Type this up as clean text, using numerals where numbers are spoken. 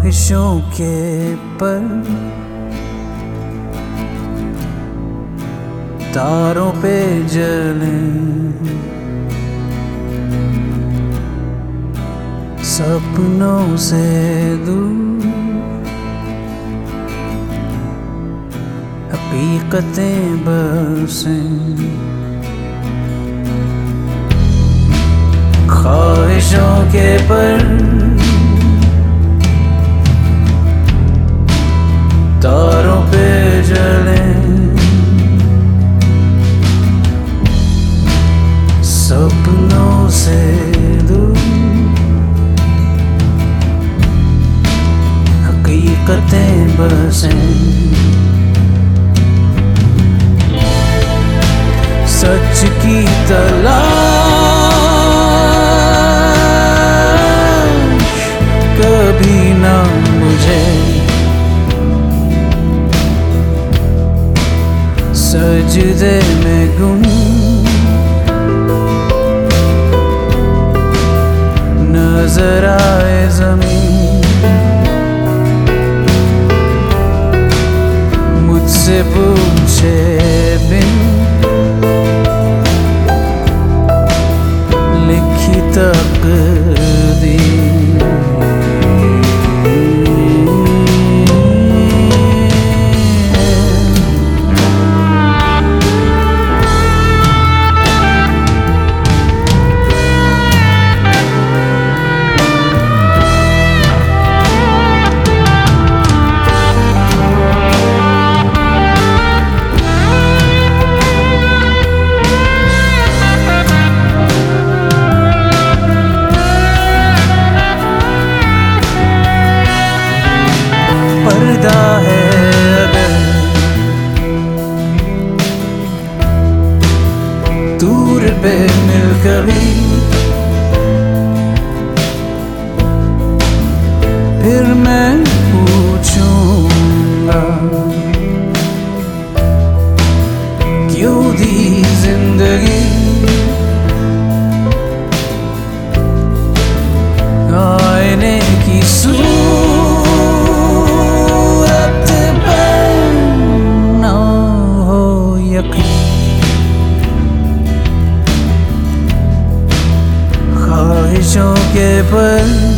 ख्वाहिशों के पर तारों पे जलें, सपनों से दूर हकीकतें बसें, ख्वाहिशों के पर तारों पे जलें, सपनों से दूर हकीकतें बसें, सच की तलाश कभी ना मुझे, सजदे में गुम नजर आए ज़मीन, मुझसे पूछे बिन लिखी तकदीर। पर्दा है अगर दूर पे मिल कभी, फिर मैं पूछूंगा क्यों दी जिंदगी, आईने की ख्वाहिशों के पर